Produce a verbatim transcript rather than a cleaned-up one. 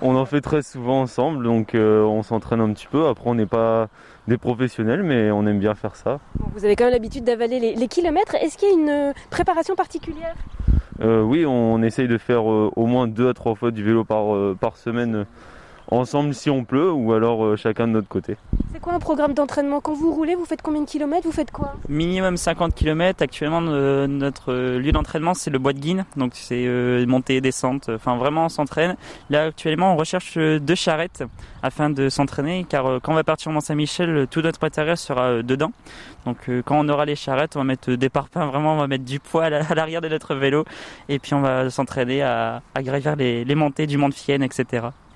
On en fait très souvent ensemble, donc euh, on s'entraîne un petit peu. Après, on n'est pas des professionnels, mais on aime bien faire ça. Bon, vous avez quand même l'habitude d'avaler les, les kilomètres. Est-ce qu'il y a une euh, préparation particulière ? Euh, oui, on essaye de faire euh, au moins deux à trois fois du vélo par, euh, par semaine euh, ensemble si on peut, ou alors euh, chacun de notre côté. C'est quoi un programme d'entraînement ? Quand vous roulez, vous faites combien de kilomètres ? Vous faites quoi ? Minimum cinquante kilomètres. Actuellement, euh, notre euh, lieu d'entraînement, c'est le Bois de Guine. Donc, c'est euh, montée et descente. Enfin, vraiment, on s'entraîne. Là, actuellement, on recherche euh, deux charrettes afin de s'entraîner. Car euh, quand on va partir au Mont-Saint-Michel, euh, tout notre matériel sera euh, dedans. Donc, euh, quand on aura les charrettes, on va mettre des parpaings. Vraiment, on va mettre du poids à, la, à l'arrière de notre vélo. Et puis, on va s'entraîner à, à gravir les, les montées du Mont de Fienne, et cetera.